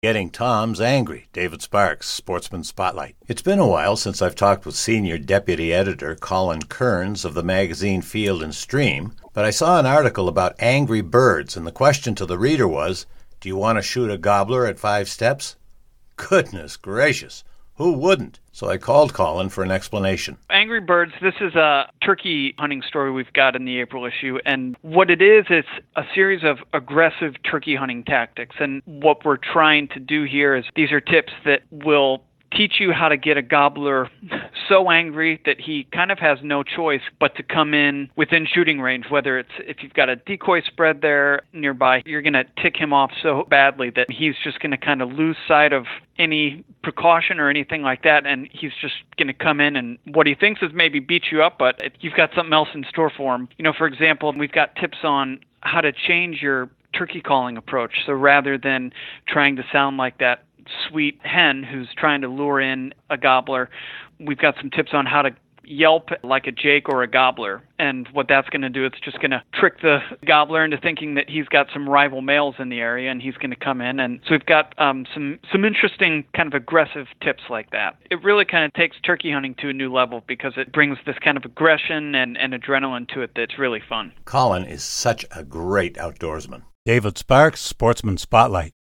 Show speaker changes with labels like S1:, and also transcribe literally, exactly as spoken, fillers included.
S1: Getting Toms Angry, David Sparks, Sportsman Spotlight. It's been a while since I've talked with Senior Deputy Editor Colin Kearns of the magazine Field and Stream, but I saw an article about angry birds, and the question to the reader was, do you want to shoot a gobbler at five steps? Goodness gracious, who wouldn't? So I called Colin for an explanation.
S2: Angry Birds, this is a turkey hunting story we've got in the April issue, and what it is, it's a series of aggressive turkey hunting tactics, and what we're trying to do here is these are tips that will teach you how to get a gobbler so angry that he kind of has no choice but to come in within shooting range, whether it's if you've got a decoy spread there nearby, you're going to tick him off so badly that he's just going to kind of lose sight of any precaution or anything like that, and he's just going to come in and what he thinks is maybe beat you up, but it, you've got something else in store for him. You know, for example, we've got tips on how to change your turkey calling approach. So rather than trying to sound like that sweet hen who's trying to lure in a gobbler, we've got some tips on how to yelp like a jake or a gobbler. And what that's going to do, it's just going to trick the gobbler into thinking that he's got some rival males in the area and he's going to come in. And so we've got um, some, some interesting kind of aggressive tips like that. It really kind of takes turkey hunting to a new level because it brings this kind of aggression and, and adrenaline to it that's really fun.
S1: Colin is such a great outdoorsman.
S3: David Sparks, Sportsman Spotlight.